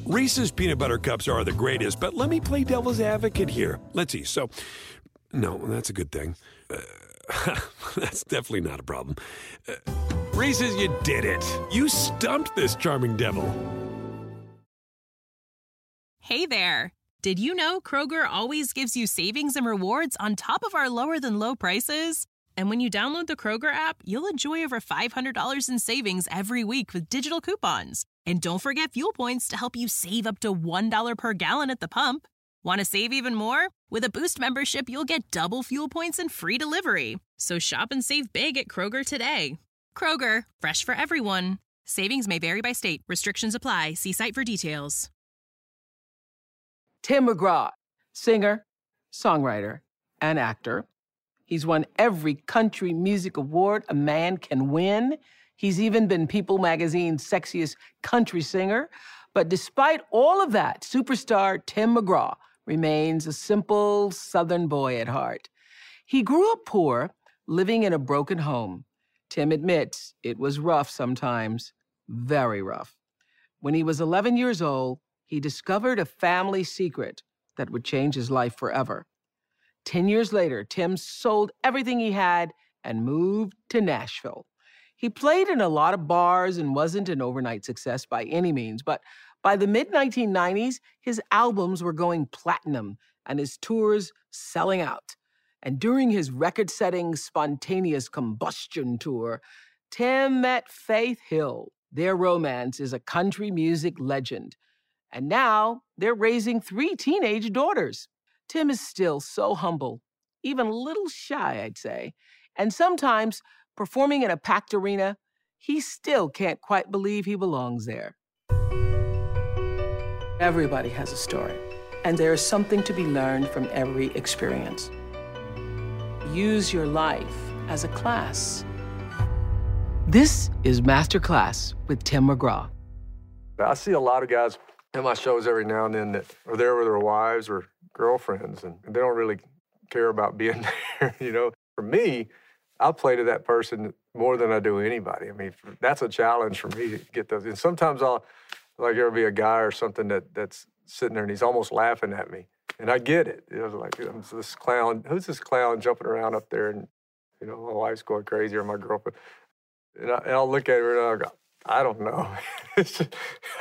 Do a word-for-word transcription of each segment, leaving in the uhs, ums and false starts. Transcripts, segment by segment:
Reese's peanut butter cups are the greatest, but let me play devil's advocate here. Let's see. So, no, that's a good thing. Uh, that's definitely not a problem. Uh, Reese's, you did it. You stumped this charming devil. Hey there. Did you know Kroger always gives you savings and rewards on top of our lower-than-low prices? And when you download the Kroger app, you'll enjoy over five hundred dollars in savings every week with digital coupons. And don't forget fuel points to help you save up to one dollar per gallon at the pump. Want to save even more? With a Boost membership, you'll get double fuel points and free delivery. So shop and save big at Kroger today. Kroger, fresh for everyone. Savings may vary by state. Restrictions apply. See site for details. Tim McGraw, singer, songwriter, and actor. He's won every country music award a man can win. He's even been People Magazine's sexiest country singer. But despite all of that, superstar Tim McGraw remains a simple Southern boy at heart. He grew up poor, living in a broken home. Tim admits it was rough sometimes, very rough. When he was eleven years old, he discovered a family secret that would change his life forever. Ten years later, Tim sold everything he had and moved to Nashville. He played in a lot of bars and wasn't an overnight success by any means, but by the mid nineteen nineties, his albums were going platinum and his tours selling out. And during his record-setting Spontaneous Combustion tour, Tim met Faith Hill. Their romance is a country music legend. And now they're raising three teenage daughters. Tim is still so humble, even a little shy, I'd say. And sometimes, performing in a packed arena, he still can't quite believe he belongs there. Everybody has a story, and there is something to be learned from every experience. Use your life as a class. This is Masterclass with Tim McGraw. I see a lot of guys in my shows every now and then that are there with their wives or girlfriends, and they don't really care about being there, you know. For me, I play to that person more than I do anybody. I mean, that's a challenge for me to get those. And sometimes I'll, like, there'll be a guy or something that, that's sitting there and he's almost laughing at me. And I get it. You know, like, I'm this clown, who's this clown jumping around up there? And, you know, my wife's going crazy or my girlfriend. And, I, and I'll look at her and I'll go, I don't know. It's just,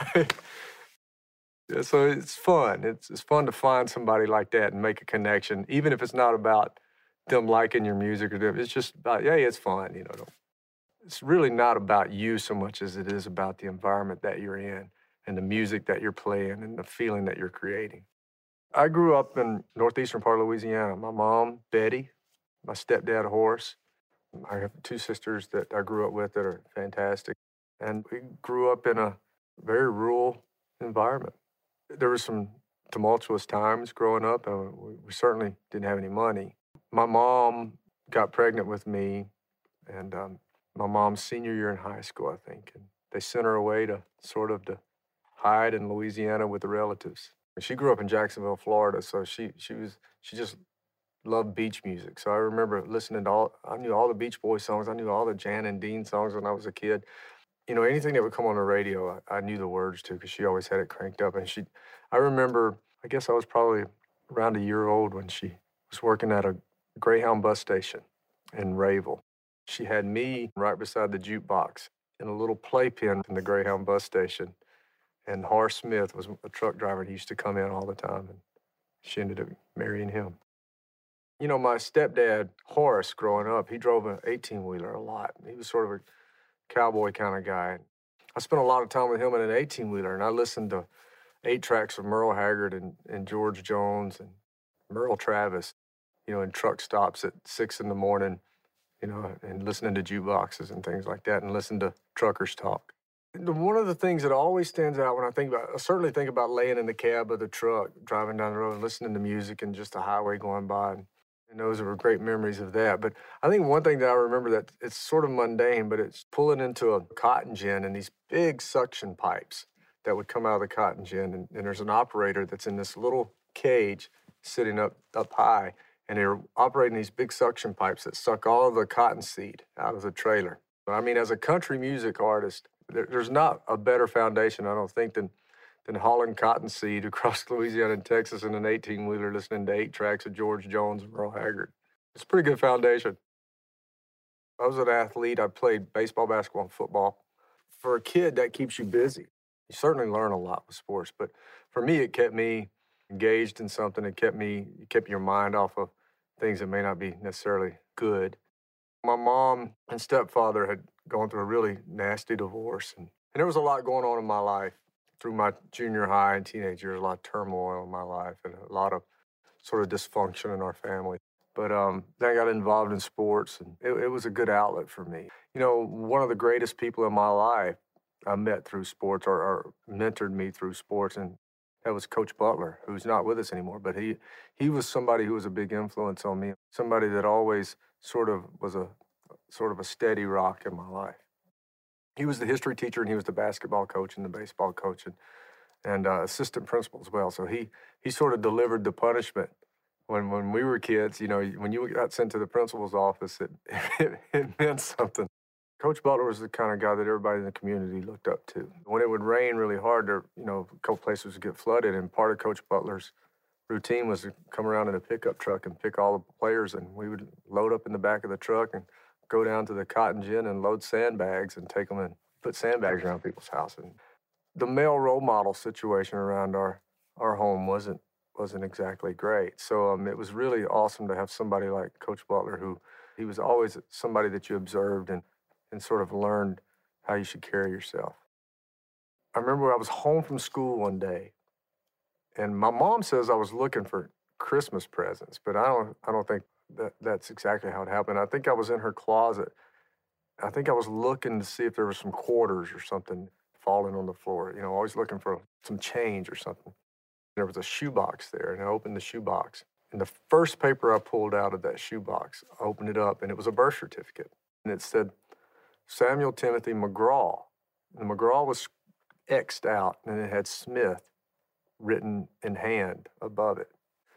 so it's fun. It's, it's fun to find somebody like that and make a connection, even if it's not about them liking your music or them. It's just about, yeah, it's fun. You know, it's really not about you so much as it is about the environment that you're in and the music that you're playing and the feeling that you're creating. I grew up in northeastern part of Louisiana. My mom, Betty, my stepdad, Horace. I have two sisters that I grew up with that are fantastic. And we grew up in a very rural environment. There were some tumultuous times growing up, and we certainly didn't have any money. My mom got pregnant with me, and um, my mom's senior year in high school, I think. And they sent her away to sort of to hide in Louisiana with the relatives. She grew up in Jacksonville, Florida, so she she was she just loved beach music. So I remember listening to all, I knew all the Beach Boys songs. I knew all the Jan and Dean songs when I was a kid. You know, anything that would come on the radio, I, I knew the words to because she always had it cranked up. And she, I remember, I guess I was probably around a year old when she was working at a Greyhound bus station in Rayville. She had me right beside the jukebox in a little playpen in the Greyhound bus station. And Horace Smith was a truck driver. He used to come in all the time, and she ended up marrying him. You know, my stepdad, Horace, growing up, he drove an eighteen-wheeler a lot. He was sort of a cowboy kind of guy. I spent a lot of time with him in an eighteen-wheeler, and I listened to eight tracks of Merle Haggard and, and George Jones and Merle Travis, you know, in truck stops at six in the morning, you know, and listening to jukeboxes and things like that, and listen to truckers talk. One of the things that always stands out when I think about, I certainly think about laying in the cab of the truck, driving down the road and listening to music and just the highway going by. And, and those were great memories of that. But I think one thing that I remember that it's sort of mundane, but it's pulling into a cotton gin and these big suction pipes that would come out of the cotton gin. And, and there's an operator that's in this little cage sitting up, up high, and they're operating these big suction pipes that suck all of the cottonseed out of the trailer. But I mean, as a country music artist, there's not a better foundation, I don't think, than then hauling cottonseed across Louisiana and Texas in an eighteen-wheeler, listening to eight tracks of George Jones and Merle Haggard. It's a pretty good foundation. I was an athlete. I played baseball, basketball, and football. For a kid, that keeps you busy. You certainly learn a lot with sports, but for me, it kept me engaged in something. It kept me, it kept your mind off of things that may not be necessarily good. My mom and stepfather had gone through a really nasty divorce, and, and there was a lot going on in my life. Through my junior high and teenage years, a lot of turmoil in my life and a lot of sort of dysfunction in our family. But um, then I got involved in sports, and it, it was a good outlet for me. You know, one of the greatest people in my life I met through sports or, or mentored me through sports, and that was Coach Butler, who's not with us anymore. But he he was somebody who was a big influence on me, somebody that always sort of was a sort of a steady rock in my life. He was the history teacher, and he was the basketball coach and the baseball coach and, and uh, assistant principal as well. So he he sort of delivered the punishment. When when we were kids, you know, when you got sent to the principal's office, it, it, it meant something. Coach Butler was the kind of guy that everybody in the community looked up to. When it would rain really hard, there, you know, a couple places would get flooded, and part of Coach Butler's routine was to come around in a pickup truck and pick all the players, and we would load up in the back of the truck and go down to the cotton gin and load sandbags and take them and put sandbags around people's houses. And the male role model situation around our, our home wasn't wasn't exactly great. So um, it was really awesome to have somebody like Coach Butler, who he was always somebody that you observed and, and sort of learned how you should carry yourself. I remember I was home from school one day, and my mom says I was looking for Christmas presents, but I don't I don't think that that's exactly how it happened. I think I was in her closet. I think I was looking to see if there were some quarters or something falling on the floor, you know, always looking for some change or something. There was a shoebox there, and I opened the shoebox. And the first paper I pulled out of that shoebox, I opened it up, and it was a birth certificate. And it said Samuel Timothy McGraw. And McGraw was X'd out, and it had Smith written in hand above it.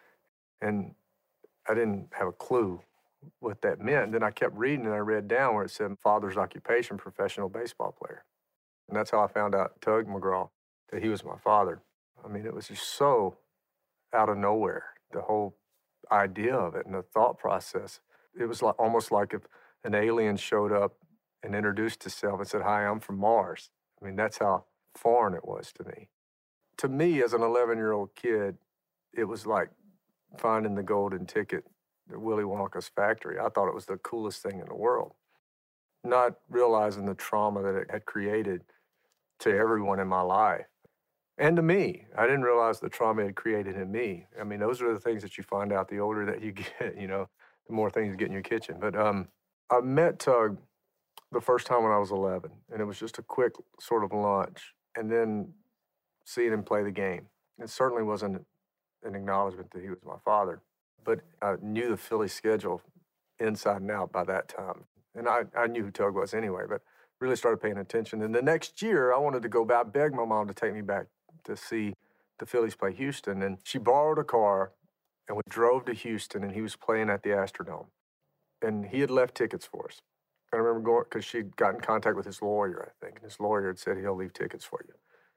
And I didn't have a clue what that meant. And then I kept reading, and I read down where it said father's occupation, professional baseball player. And that's how I found out, Tug McGraw, that he was my father. I mean, it was just so out of nowhere, the whole idea of it and the thought process. It was like almost like if an alien showed up and introduced himself and said, "Hi, I'm from Mars." I mean, that's how foreign it was to me. To me, as an eleven-year-old kid, it was like finding the golden ticket at Willy Wonka's factory. I thought it was the coolest thing in the world, not realizing the trauma that it had created to everyone in my life. And to me, I didn't realize the trauma it created in me. I mean, those are the things that you find out the older that you get, you know, the more things you get in your kitchen. But um, I met Tug the first time when I was eleven, and it was just a quick sort of lunch, and then seeing him play the game. It certainly wasn't an acknowledgement that he was my father, but I knew the Philly schedule inside and out by that time. And I, I knew who Tug was anyway, but really started paying attention. And the next year, I wanted to go back, beg my mom to take me back to see the Phillies play Houston. And she borrowed a car, and we drove to Houston, and he was playing at the Astrodome. And he had left tickets for us. I remember going, because she'd got in contact with his lawyer, I think, and his lawyer had said he'll leave tickets for you.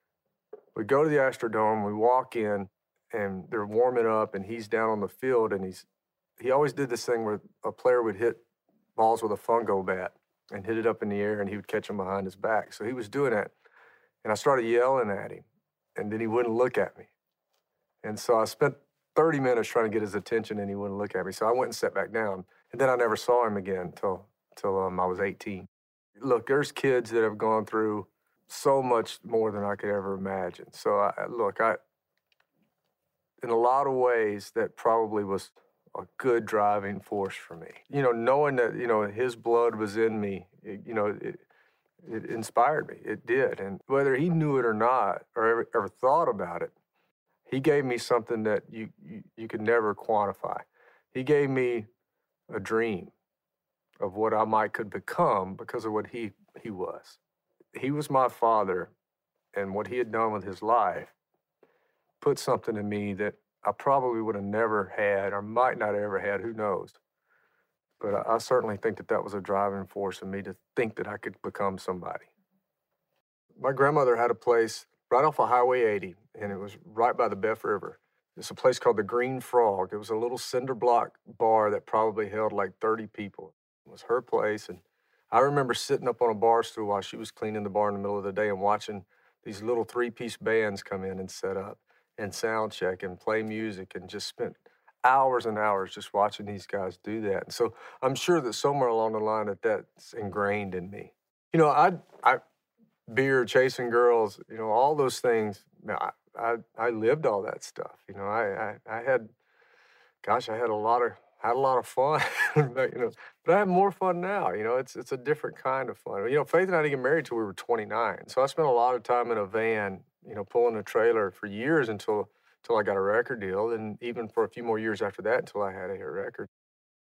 We go to the Astrodome, we walk in, and they're warming up, and he's down on the field, and he's he always did this thing where a player would hit balls with a fungo bat and hit it up in the air, and he would catch them behind his back. So he was doing that, and I started yelling at him, and then he wouldn't look at me. And so I spent thirty minutes trying to get his attention, and he wouldn't look at me. So I went and sat back down, and then I never saw him again until till um, I was eighteen. Look, there's kids that have gone through so much more than I could ever imagine. So I, look, I, in a lot of ways, that probably was a good driving force for me. You know, knowing that, you know, his blood was in me, it, you know, it, it inspired me. It did. And whether he knew it or not, or ever, ever thought about it, he gave me something that you, you, you could never quantify. He gave me a dream of what I might could become because of what he, he was. He was my father, and what he had done with his life put something in me that I probably would have never had, or might not have ever had, who knows. But I, I certainly think that that was a driving force in me to think that I could become somebody. My grandmother had a place right off of Highway eighty, and it was right by the Beth River. It's a place called the Green Frog. It was a little cinder block bar that probably held like thirty people. It was her place, and I remember sitting up on a bar stool while she was cleaning the bar in the middle of the day and watching these little three-piece bands come in and set up and sound check and play music, and just spent hours and hours just watching these guys do that. And so I'm sure that somewhere along the line that that's ingrained in me. You know, I, I, beer, chasing girls, you know, all those things, I, I, I lived all that stuff. You know, I, I, I had, gosh, I had a lot of, had a lot of fun, but, you know, but I have more fun now. You know, it's, it's a different kind of fun. You know, Faith and I didn't get married till we were twenty-nine. So I spent a lot of time in a van, you know, pulling a trailer for years until, until I got a record deal. And even for a few more years after that, until I had a hit record.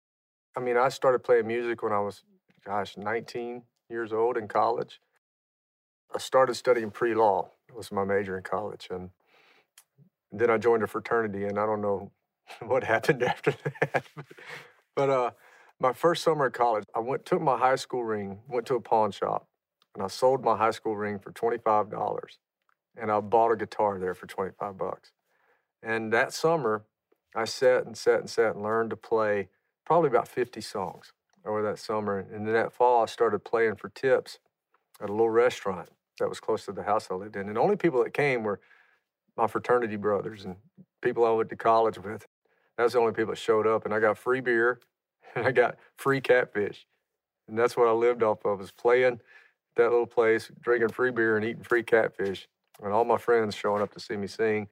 I mean, I started playing music when I was, gosh, nineteen years old in college. I started studying pre-law. It was my major in college. And then I joined a fraternity, and I don't know what happened after that. But uh, my first summer of college, I went took my high school ring, went to a pawn shop, and I sold my high school ring for twenty-five dollars. And I bought a guitar there for twenty-five bucks. And that summer, I sat and sat and sat and learned to play probably about fifty songs over that summer. And then that fall, I started playing for tips at a little restaurant that was close to the house I lived in. And the only people that came were my fraternity brothers and people I went to college with. That was the only people that showed up. And I got free beer and I got free catfish. And that's what I lived off of, was playing that little place, drinking free beer and eating free catfish. And all my friends showing up to see me sing.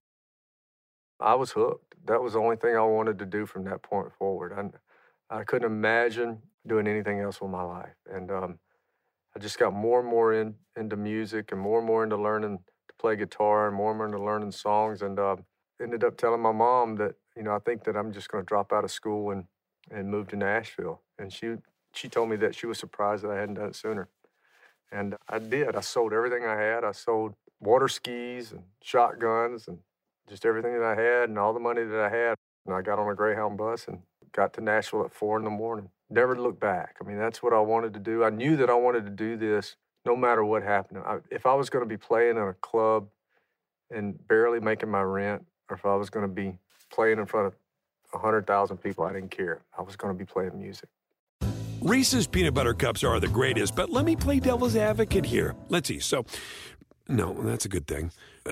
I was hooked. That was the only thing I wanted to do from that point forward. I, I couldn't imagine doing anything else with my life. And um, I just got more and more in, into music and more and more into learning to play guitar and more and more into learning songs. And uh, ended up telling my mom that, you know, I think that I'm just going to drop out of school and, and move to Nashville. And she, she told me that she was surprised that I hadn't done it sooner. And I did. I sold everything I had. I sold water skis and shotguns and just everything that I had and all the money that I had. And I got on a Greyhound bus and got to Nashville at four in the morning. Never looked back. I mean, that's what I wanted to do. I knew that I wanted to do this no matter what happened. I, if I was going to be playing in a club and barely making my rent, or if I was going to be playing in front of one hundred thousand people, I didn't care. I was going to be playing music. Reese's Peanut Butter Cups are the greatest, but let me play devil's advocate here. Let's see. So, no, that's a good thing. Uh,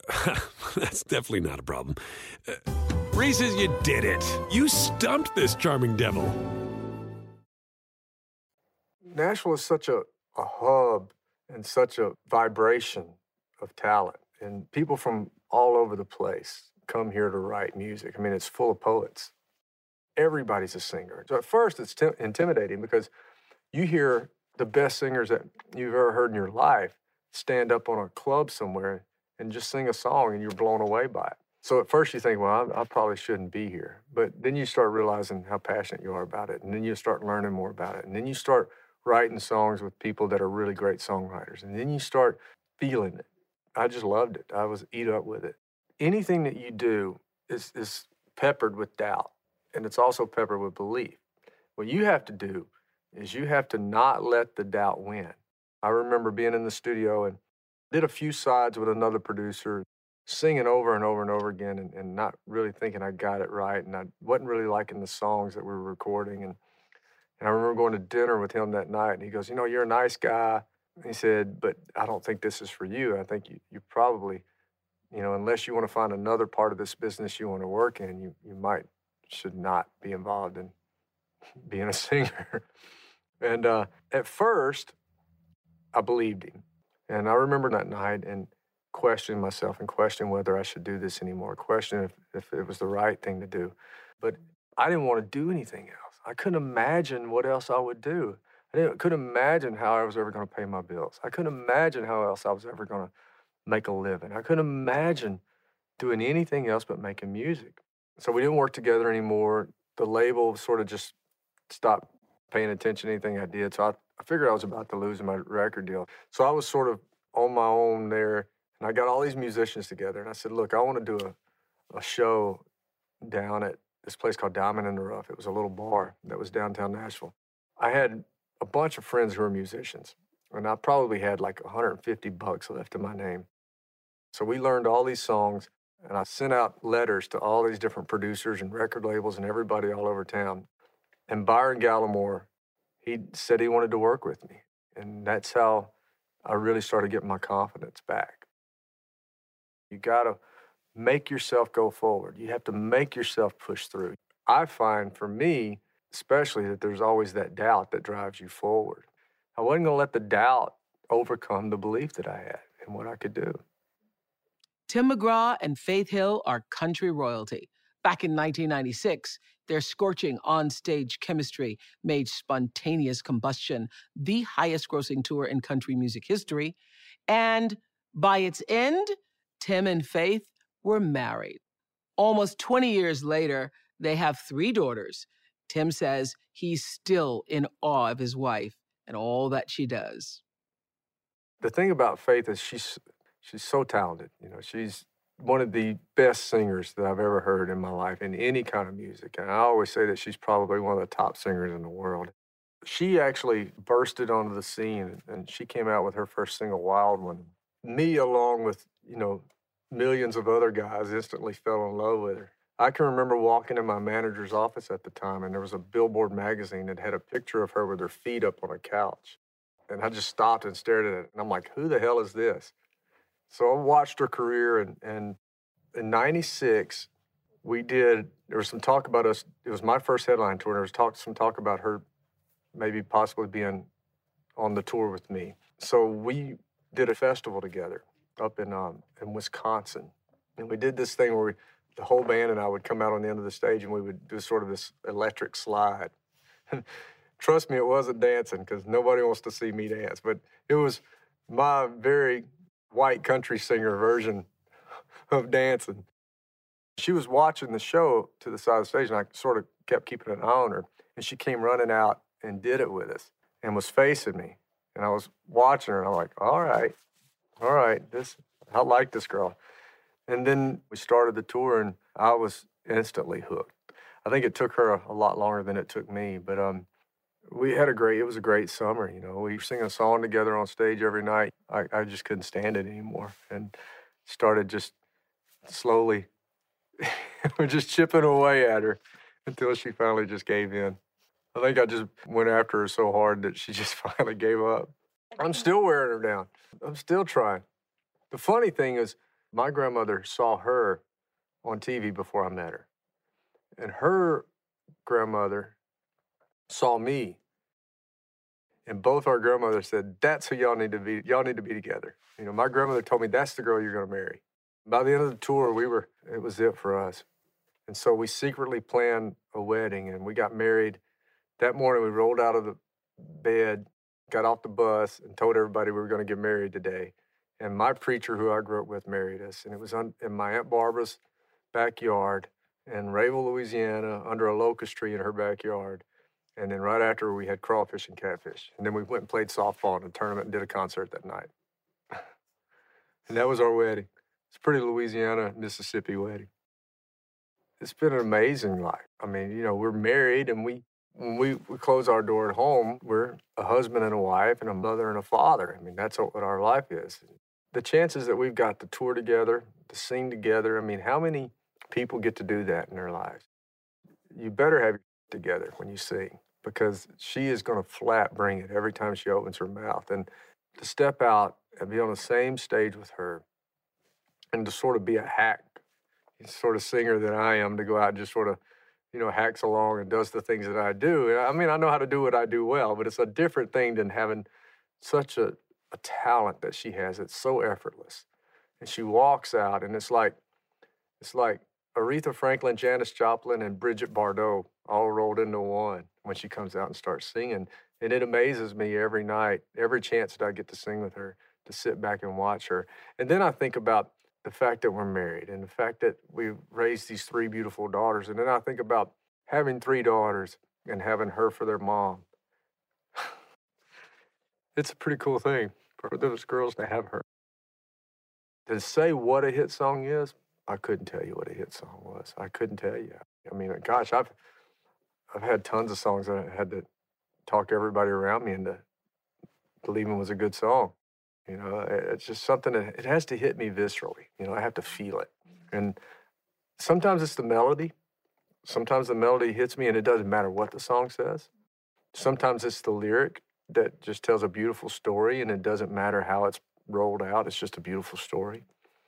that's definitely not a problem. Uh, Reese's, you did it. You stumped this charming devil. Nashville is such a, a hub and such a vibration of talent. And people from all over the place come here to write music. I mean, it's full of poets. Everybody's a singer. So at first, it's t- intimidating because you hear the best singers that you've ever heard in your life stand up on a club somewhere and just sing a song, and you're blown away by it. So at first you think, well, I, I probably shouldn't be here. But then you start realizing how passionate you are about it, and then you start learning more about it. And then you start writing songs with people that are really great songwriters. And then you start feeling it. I just loved it. I was eat up with it. Anything that you do is, is peppered with doubt, and it's also peppered with belief. What you have to do is you have to not let the doubt win. I remember being in the studio and did a few sides with another producer, singing over and over and over again and, and not really thinking I got it right. And I wasn't really liking the songs that we were recording. And, and I remember going to dinner with him that night, and he goes, you know, you're a nice guy. He said, but I don't think this is for you. I think you, you probably, you know, unless you want to find another part of this business you want to work in, you, you might, should not be involved in being a singer. And uh, at first, I believed him. And I remember that night and questioning myself and questioning whether I should do this anymore, questioning if, if it was the right thing to do. But I didn't want to do anything else. I couldn't imagine what else I would do. I didn't, couldn't imagine how I was ever going to pay my bills. I couldn't imagine how else I was ever going to make a living. I couldn't imagine doing anything else but making music. So we didn't work together anymore. The label sort of just stopped paying attention to anything I did. So I, I figured I was about to lose my record deal. So I was sort of on my own there, and I got all these musicians together, and I said, look, I want to do a, a show down at this place called Diamond in the Rough. It was a little bar that was downtown Nashville. I had a bunch of friends who were musicians, and I probably had like one hundred fifty bucks left in my name. So we learned all these songs, and I sent out letters to all these different producers and record labels and everybody all over town. And Byron Gallimore, he said he wanted to work with me. And that's how I really started getting my confidence back. You gotta make yourself go forward. You have to make yourself push through. I find for me, especially, that there's always that doubt that drives you forward. I wasn't gonna let the doubt overcome the belief that I had in what I could do. Tim McGraw and Faith Hill are country royalty. Back in nineteen ninety-six, their scorching on-stage chemistry made Spontaneous Combustion the highest-grossing tour in country music history. And by its end, Tim and Faith were married. Almost twenty years later, they have three daughters. Tim says he's still in awe of his wife and all that she does. The thing about Faith is she's she's so talented. You know, she's one of the best singers that I've ever heard in my life in any kind of music. And I always say that she's probably one of the top singers in the world. She actually bursted onto the scene, and she came out with her first single, Wild One. Me, along with, you know, millions of other guys, instantly fell in love with her. I can remember walking in my manager's office at the time, and there was a Billboard magazine that had a picture of her with her feet up on a couch. And I just stopped and stared at it, and I'm like, who the hell is this? So I watched her career, and, and in ninety-six, we did, there was some talk about us, it was my first headline tour, and there was talk, some talk about her maybe possibly being on the tour with me. So we did a festival together up in, um, in Wisconsin. And we did this thing where we, the whole band and I would come out on the end of the stage, and we would do sort of this electric slide. Trust me, it wasn't dancing, because nobody wants to see me dance, but it was my very white country singer version of dancing. She was watching the show to the side of the stage, and I sort of kept keeping an eye on her. And she came running out and did it with us and was facing me. And I was watching her, and I'm like, all right, all right, this, I like this girl. And then we started the tour, and I was instantly hooked. I think it took her a, a lot longer than it took me, but um, we had a great, it was a great summer, you know. We were singing a song together on stage every night. I, I just couldn't stand it anymore, and started just slowly, just chipping away at her until she finally just gave in. I think I just went after her so hard that she just finally gave up. I'm still wearing her down. I'm still trying. The funny thing is, my grandmother saw her on T V before I met her. And her grandmother saw me. And both our grandmothers said, that's who y'all need to be, y'all need to be together. You know, my grandmother told me, that's the girl you're gonna marry. By the end of the tour, we were, it was it for us. And so we secretly planned a wedding, and we got married. That morning, we rolled out of the bed, got off the bus, and told everybody we were gonna get married today. And my preacher, who I grew up with, married us. And it was on, in my Aunt Barbara's backyard in Rayville, Louisiana, under a locust tree in her backyard. And then right after, we had crawfish and catfish. And then we went and played softball in a tournament and did a concert that night. And that was our wedding. It's a pretty Louisiana, Mississippi wedding. It's been an amazing life. I mean, you know, we're married, and we, when we, we close our door at home, we're a husband and a wife and a mother and a father. I mean, that's what our life is. The chances that we've got to tour together, to sing together, I mean, how many people get to do that in their lives? You better have it together when you sing, because she is going to flat bring it every time she opens her mouth. And to step out and be on the same stage with her, and to sort of be a hack sort of singer that I am, to go out and just sort of, you know, hacks along and does the things that I do. I mean, I know how to do what I do well, but it's a different thing than having such a, a talent that she has. It's so effortless. And she walks out, and it's like, it's like Aretha Franklin, Janis Joplin, and Bridget Bardot all rolled into one when she comes out and starts singing. And it amazes me every night, every chance that I get to sing with her, to sit back and watch her. And then I think about the fact that we're married, and the fact that we've raised these three beautiful daughters. And then I think about having three daughters and having her for their mom. It's a pretty cool thing for those girls to have her. To say what a hit song is, I couldn't tell you what a hit song was. I couldn't tell you. I mean, gosh, I've I've had tons of songs that I had to talk everybody around me into believing was a good song. You know, it's just something that it has to hit me viscerally. You know, I have to feel it. And sometimes it's the melody. Sometimes the melody hits me and it doesn't matter what the song says. Sometimes it's the lyric that just tells a beautiful story and it doesn't matter how it's rolled out. It's just a beautiful story.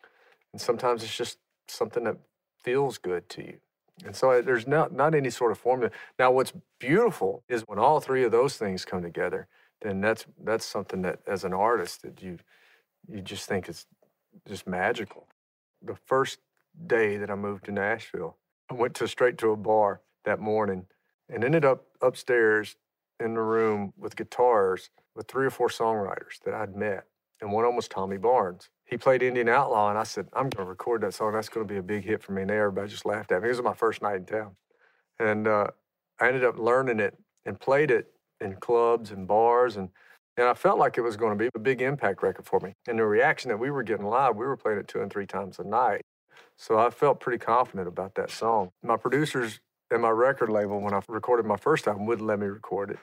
And sometimes it's just something that feels good to you. And so I, there's not, not any sort of formula. Now, what's beautiful is when all three of those things come together, then that's that's something that, as an artist, that you you just think is just magical. The first day that I moved to Nashville, I went to straight to a bar that morning and ended up upstairs in the room with guitars with three or four songwriters that I'd met. And one of them was Tommy Barnes. He played Indian Outlaw, and I said, I'm going to record that song. That's going to be a big hit for me. And everybody just laughed at me. It was my first night in town. And uh, I ended up learning it and played it in clubs and bars. And, and I felt like it was going to be a big impact record for me. And the reaction that we were getting live, we were playing it two and three times a night. So I felt pretty confident about that song. My producers and my record label, when I recorded my first album, wouldn't let me record it.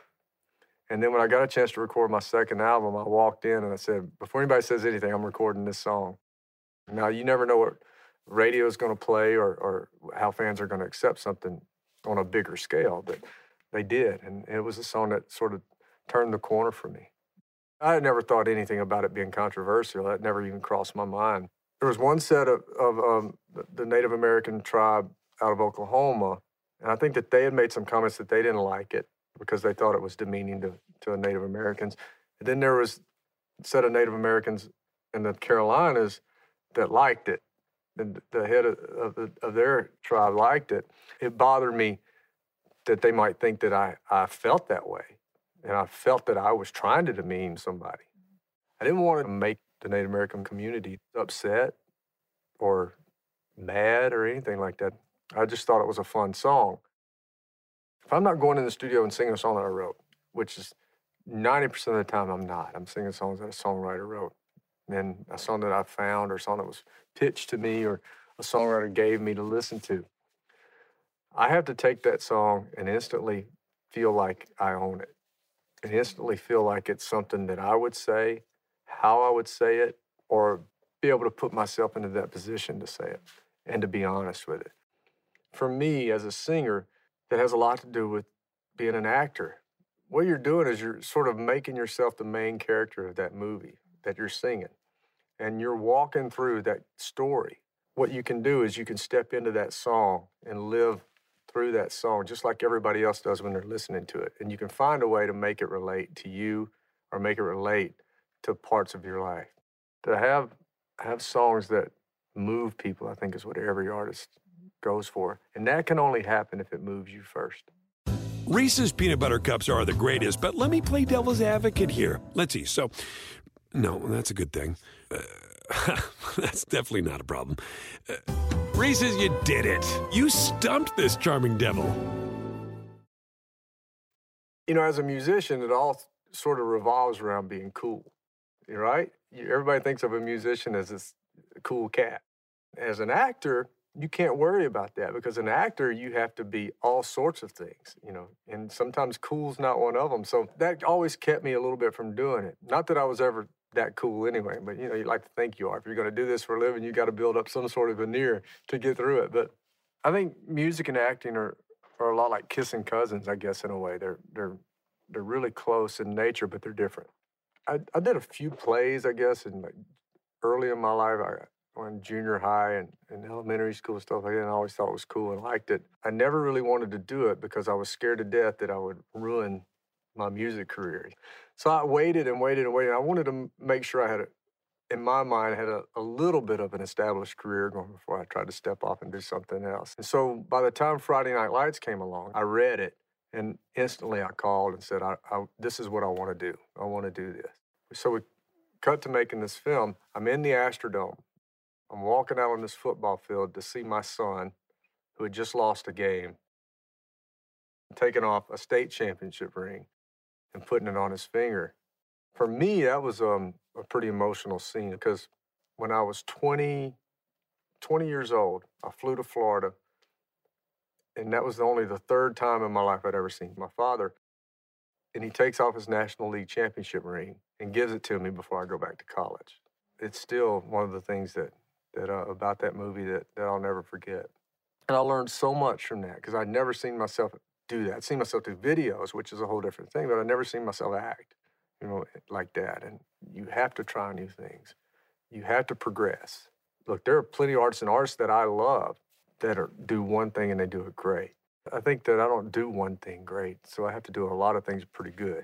And then when I got a chance to record my second album, I walked in and I said, before anybody says anything, I'm recording this song. Now, you never know what radio is going to play or, or how fans are going to accept something on a bigger scale, but they did. And it was a song that sort of turned the corner for me. I had never thought anything about it being controversial. That never even crossed my mind. There was one set of, of um, the Native American tribe out of Oklahoma, and I think that they had made some comments that they didn't like it, because they thought it was demeaning to, to Native Americans. And then there was a set of Native Americans in the Carolinas that liked it. And the head of, of, the, of their tribe liked it. It bothered me that they might think that I, I felt that way. And I felt that I was trying to demean somebody. I didn't want to make the Native American community upset or mad or anything like that. I just thought it was a fun song. If I'm not going in the studio and singing a song that I wrote, which is ninety percent of the time I'm not. I'm singing songs that a songwriter wrote. And a song that I found or a song that was pitched to me or a songwriter gave me to listen to. I have to take that song and instantly feel like I own it. And instantly feel like it's something that I would say, how I would say it, or be able to put myself into that position to say it and to be honest with it. For me, as a singer, that has a lot to do with being an actor. What you're doing is you're sort of making yourself the main character of that movie that you're singing. And you're walking through that story. What you can do is you can step into that song and live through that song just like everybody else does when they're listening to it. And you can find a way to make it relate to you or make it relate to parts of your life. To have, have songs that move people, I think, is what every artist goes for. And that can only happen if it moves you first. Reese's peanut butter cups are the greatest, but let me play devil's advocate here. Let's see. So, no, that's a good thing. Uh, that's definitely not a problem. Uh, Reese's, you did it. You stumped this charming devil. You know, as a musician, it all sort of revolves around being cool, right? Everybody thinks of a musician as this cool cat. As an actor, you can't worry about that because an actor, you have to be all sorts of things, you know, and sometimes cool's not one of them. So that always kept me a little bit from doing it. Not that I was ever that cool anyway, but, you know, you like to think you are. If you're going to do this for a living, you got to build up some sort of veneer to get through it. But I think music and acting are, are a lot like kissing cousins, I guess, in a way. They're, they're, they're really close in nature, but they're different. I, I did a few plays, I guess, in like early in my life. I, in junior high and, and elementary school stuff like that, and I always thought it was cool and liked it. I never really wanted to do it because I was scared to death that I would ruin my music career. So I waited and waited and waited. I wanted to make sure I had, a, in my mind, had a, a little bit of an established career going before I tried to step off and do something else. And so by the time Friday Night Lights came along, I read it, and instantly I called and said, I, I, this is what I want to do. I want to do this. So we cut to making this film. I'm in the Astrodome. I'm walking out on this football field to see my son, who had just lost a game, taking off a state championship ring and putting it on his finger. For me, that was um, a pretty emotional scene because when I was twenty, twenty years old, I flew to Florida, and that was only the third time in my life I'd ever seen my father. and he takes off his National League championship ring and gives it to me before I go back to college. It's still one of the things that, that uh, about that movie that, that I'll never forget. And I learned so much from that because I'd never seen myself do that. I'd seen myself do videos, which is a whole different thing, but I'd never seen myself act, you know, like that. And you have to try new things. You have to progress. Look, there are plenty of artists and artists that I love that are, do one thing and they do it great. I think that I don't do one thing great, so I have to do a lot of things pretty good.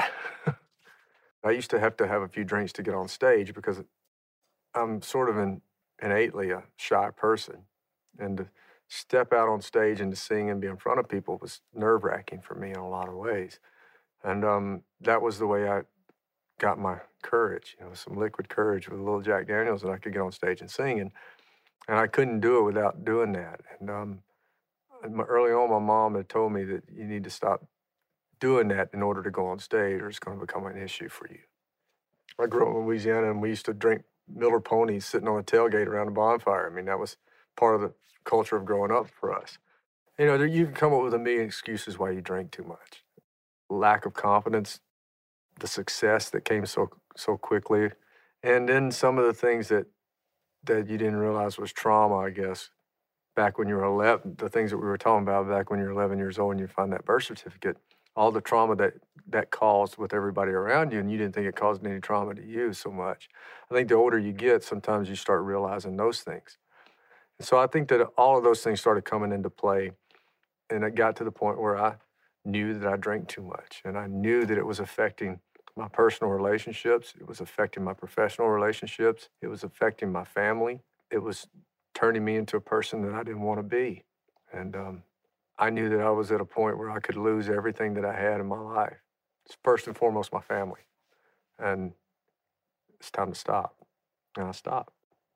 I used to have to have a few drinks to get on stage because I'm sort of an, innately a shy person. And to step out on stage and to sing and be in front of people was nerve-wracking for me in a lot of ways. And um, that was the way I got my courage, you know, some liquid courage with a little Jack Daniels, and I could get on stage and sing. And, and I couldn't do it without doing that. And um, early on, my mom had told me that you need to stop doing that in order to go on stage or it's going to become an issue for you. I grew up in Louisiana, and we used to drink Miller ponies sitting on a tailgate around a bonfire. I mean, that was part of the culture of growing up for us. You know, you can come up with a million excuses why you drink too much. Lack of confidence, the success that came so so quickly, and then some of the things that that you didn't realize was trauma, I guess, back when you were eleven, the things that we were talking about back when you were eleven years old and you find that birth certificate, all the trauma that that caused with everybody around you, and you didn't think it caused any trauma to you so much. I think the older you get, sometimes you start realizing those things. And so I think that all of those things started coming into play, and it got to the point where I knew that I drank too much, and I knew that it was affecting my personal relationships, it was affecting my professional relationships, it was affecting my family, it was turning me into a person that I didn't want to be. And um, I knew that I was at a point where I could lose everything that I had in my life. It's first and foremost my family. And it's time to stop. And I stopped.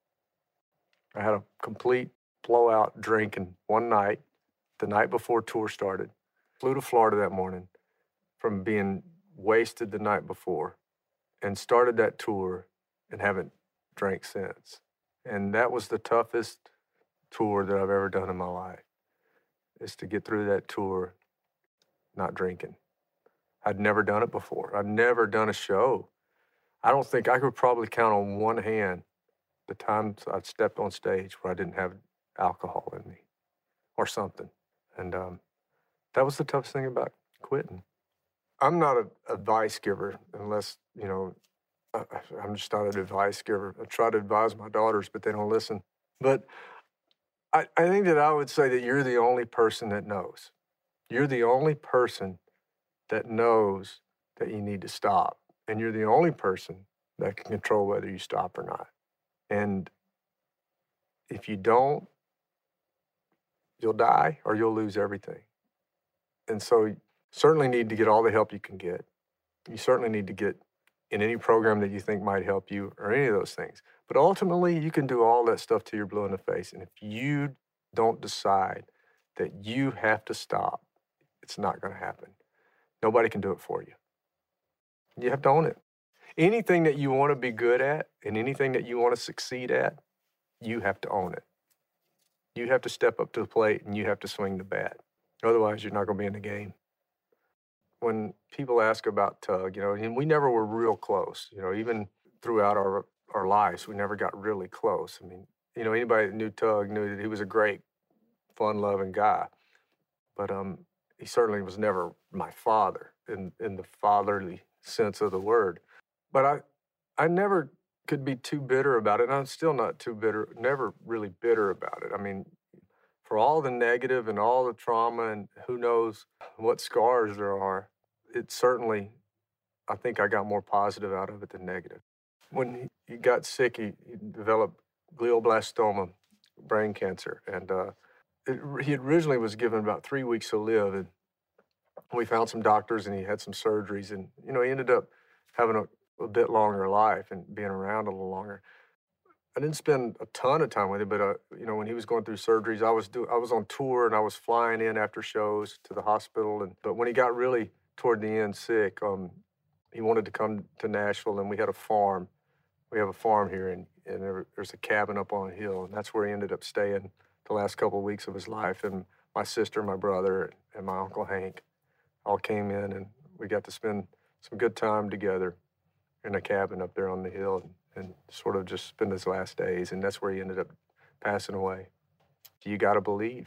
I had a complete blowout drinking one night, the night before tour started. Flew to Florida that morning from being wasted the night before and started that tour and haven't drank since. And that was the toughest tour that I've ever done in my life, is to get through that tour not drinking. I'd never done it before. I'd never done a show. I don't think I could probably count on one hand the times I'd stepped on stage where I didn't have alcohol in me or something. And um, that was the toughest thing about quitting. I'm not an advice giver unless, you know, I, I'm just not an advice giver. I try to advise my daughters, but they don't listen. But I, I think that I would say that you're the only person that knows. You're the only person that knows that you need to stop. And you're the only person that can control whether you stop or not. And if you don't, you'll die or you'll lose everything. And so you certainly need to get all the help you can get. You certainly need to get in any program that you think might help you or any of those things. But ultimately, you can do all that stuff till you're blue in the face. And if you don't decide that you have to stop, it's not going to happen. Nobody can do it for you. You have to own it. Anything that you want to be good at and anything that you want to succeed at, you have to own it. You have to step up to the plate and you have to swing the bat. Otherwise, you're not going to be in the game. When people ask about Tug, you know, and we never were real close, you know, even throughout our, our lives, we never got really close. I mean, you know, anybody that knew Tug knew that he was a great, fun-loving guy. But um, he certainly was never my father in, in the fatherly sense of the word. But I, I never could be too bitter about it, and I'm still not too bitter, never really bitter about it. I mean, for all the negative and all the trauma and who knows what scars there are, it certainly, I think I got more positive out of it than negative. When he got sick, he, he developed glioblastoma, brain cancer, and uh, it, he originally was given about three weeks to live, and we found some doctors and he had some surgeries, and you know, he ended up having a, a bit longer life and being around a little longer. I didn't spend a ton of time with him, but uh, you know, when he was going through surgeries, I was do I was on tour and I was flying in after shows to the hospital. And but when he got really toward the end sick, um, he wanted to come to Nashville, and we had a farm. We have a farm here, and, and there, there's a cabin up on a hill, and that's where he ended up staying the last couple of weeks of his life. And my sister, my brother, and my Uncle Hank all came in, and we got to spend some good time together in a cabin up there on the hill and, and sort of just spend his last days. And that's where he ended up passing away. You got to believe.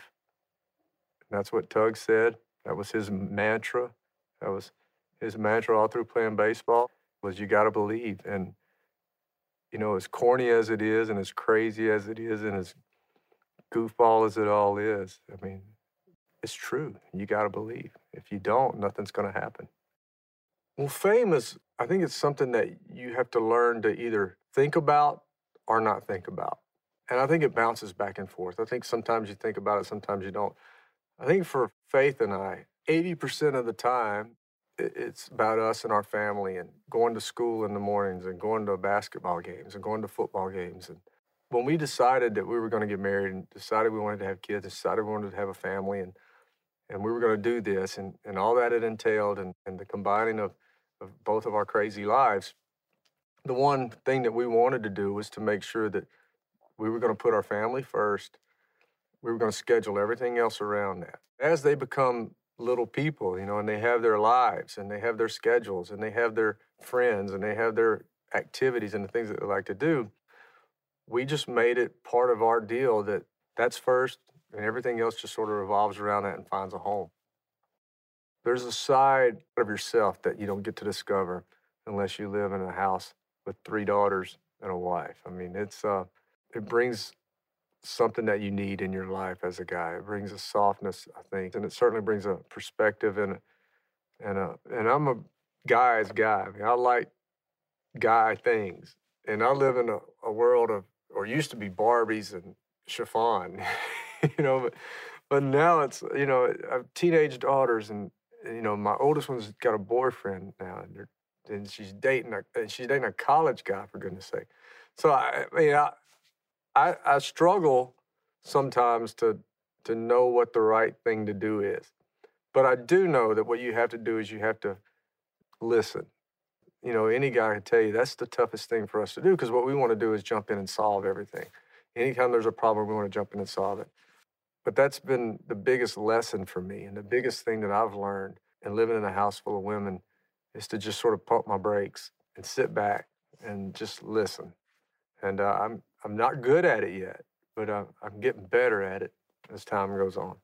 And that's what Tug said. That was his mantra. That was his mantra all through playing baseball, was you got to believe. And, you know, as corny as it is and as crazy as it is and as goofball as it all is, I mean, it's true. You got to believe. If you don't, nothing's going to happen. Well, fame is, I think it's something that you have to learn to either think about or not think about. And I think it bounces back and forth. I think sometimes you think about it, sometimes you don't. I think for Faith and I, eighty percent of the time, it's about us and our family and going to school in the mornings and going to basketball games and going to football games. And when we decided that we were going to get married and decided we wanted to have kids, decided we wanted to have a family, and and we were going to do this and, and all that it entailed and, and the combining of, of both of our crazy lives, the one thing that we wanted to do was to make sure that we were going to put our family first. We were going to schedule everything else around that. As they become little people, you know, and they have their lives and they have their schedules and they have their friends and they have their activities and the things that they like to do, we just made it part of our deal that that's first and everything else just sort of revolves around that and finds a home. There's a side of yourself that you don't get to discover unless you live in a house with three daughters and a wife. I mean, it's uh, it brings something that you need in your life as a guy. It brings a softness, I think, and it certainly brings a perspective and a, and a, and I'm a guy's guy. I mean, I like guy things, and I live in a, a world of, or used to be Barbies and chiffon, you know, but but now it's, you know, I have teenage daughters, and you know, my oldest one's got a boyfriend now, and they're, and she's dating a and she's dating a college guy, for goodness sake. So I, I mean, I. I, I struggle sometimes to to know what the right thing to do is. But I do know that what you have to do is you have to listen. You know, any guy can tell you that's the toughest thing for us to do, because what we want to do is jump in and solve everything. Anytime there's a problem, we want to jump in and solve it. But that's been the biggest lesson for me, and the biggest thing that I've learned in living in a house full of women is to just sort of pump my brakes and sit back and just listen. And uh, I'm I'm not good at it yet, but uh, I'm getting better at it as time goes on.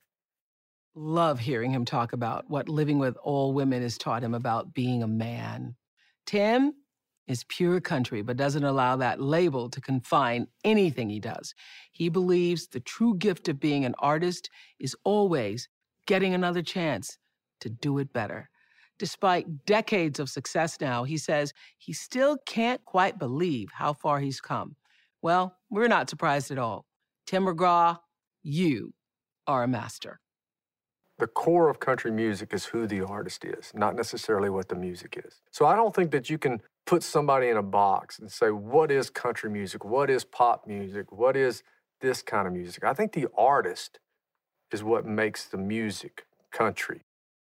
Love hearing him talk about what living with all women has taught him about being a man. Tim is pure country, but doesn't allow that label to confine anything he does. He believes the true gift of being an artist is always getting another chance to do it better. Despite decades of success now, he says he still can't quite believe how far he's come. Well, we're not surprised at all. Tim McGraw, you are a master. The core of country music is who the artist is, not necessarily what the music is. So I don't think that you can put somebody in a box and say, what is country music? What is pop music? What is this kind of music? I think the artist is what makes the music country.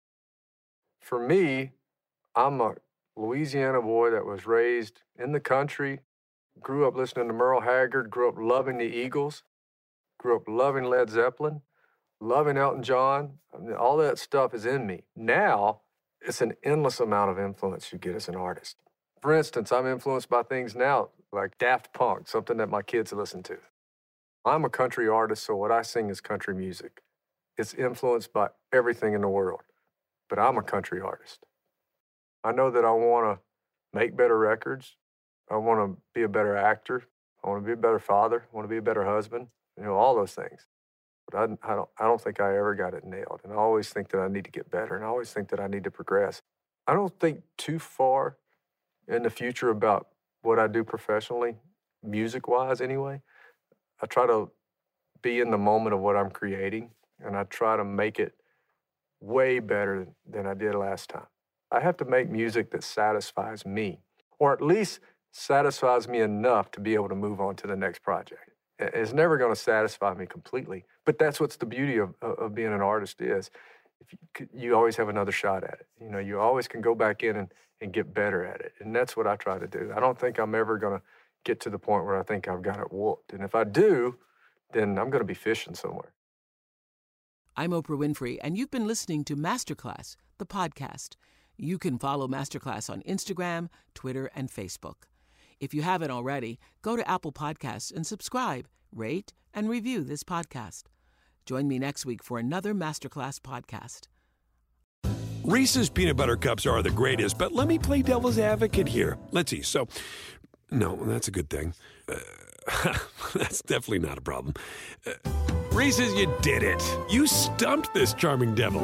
For me, I'm a Louisiana boy that was raised in the country, grew up listening to Merle Haggard, grew up loving the Eagles, grew up loving Led Zeppelin, loving Elton John. I mean, all that stuff is in me. Now, it's an endless amount of influence you get as an artist. For instance, I'm influenced by things now like Daft Punk, something that my kids listen to. I'm a country artist, so what I sing is country music. It's influenced by everything in the world, but I'm a country artist. I know that I want to make better records. I want to be a better actor. I want to be a better father. I want to be a better husband. You know, all those things. But I, I don't. I don't think I ever got it nailed. And I always think that I need to get better. And I always think that I need to progress. I don't think too far in the future about what I do professionally, music-wise anyway. I try to be in the moment of what I'm creating, and I try to make it way better than I did last time. I have to make music that satisfies me, or at least satisfies me enough to be able to move on to the next project. It's never going to satisfy me completely, but that's what's the beauty of, of being an artist is. If you, you always have another shot at it. You know, you always can go back in and, and get better at it, and that's what I try to do. I don't think I'm ever going to get to the point where I think I've got it whooped, and if I do, then I'm going to be fishing somewhere. I'm Oprah Winfrey, and you've been listening to Masterclass, the podcast. You can follow Masterclass on Instagram, Twitter, and Facebook. If you haven't already, go to Apple Podcasts and subscribe, rate, and review this podcast. Join me next week for another Masterclass podcast. Reese's peanut butter cups are the greatest, but let me play devil's advocate here. Let's see. So, no, that's a good thing. Uh, that's definitely not a problem. Uh, Reese's, you did it. You stumped this charming devil.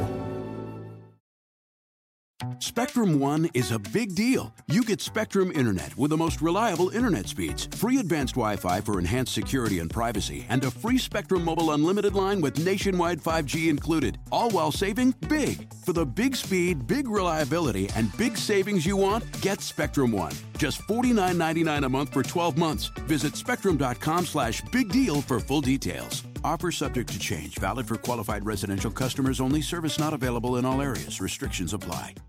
Spectrum One is a big deal. You get Spectrum Internet with the most reliable internet speeds, free advanced Wi-Fi for enhanced security and privacy, and a free Spectrum Mobile Unlimited line with nationwide five G included, all while saving big. For the big speed, big reliability, and big savings you want, get Spectrum One. Just forty-nine ninety-nine a month for twelve months. Visit spectrum.com slash big deal for full details. Offer subject to change. Valid for qualified residential customers only. Service not available in all areas. Restrictions apply.